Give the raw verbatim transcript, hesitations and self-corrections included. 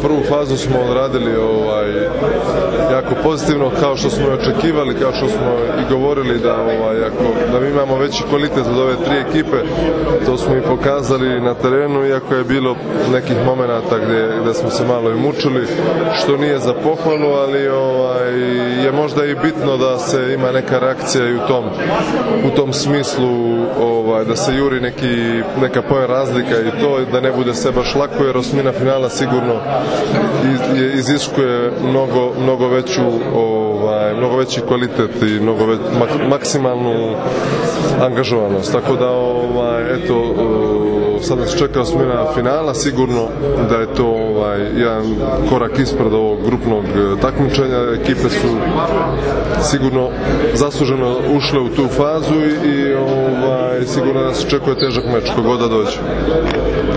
prvu fazu smo odradili ovaj, jako pozitivno, kao što smo i očekivali, kao što smo i govorili da, ovaj, ako, da mi imamo veći kvalitet od ove tri ekipe, to smo i pokazali na terenu, iako je bilo nekih momenata gdje, gdje smo se malo i mučili, što nije za pohvalu, ali ovaj, je možda i bitno da se ima neka reakcija i u tom, u tom smislu, ovaj, da se juri neki, neka poen razlika i to, da ne bude sve baš lako, jer osmina finala sigurno iz, iziskuje mnogo, mnogo veću ovaj, mnogo veći kvalitet i mnogo već, mak, maksimalnu angažovanost, tako da ovaj, eto, sad nas čeka osmina finala, sigurno da je to ovaj, jedan korak ispred ovog grupnog takmičenja, ekipe su sigurno zasluženo ušle u tu fazu i, i ovaj, sigurno nas očekuje težak meč, kogod da dođe.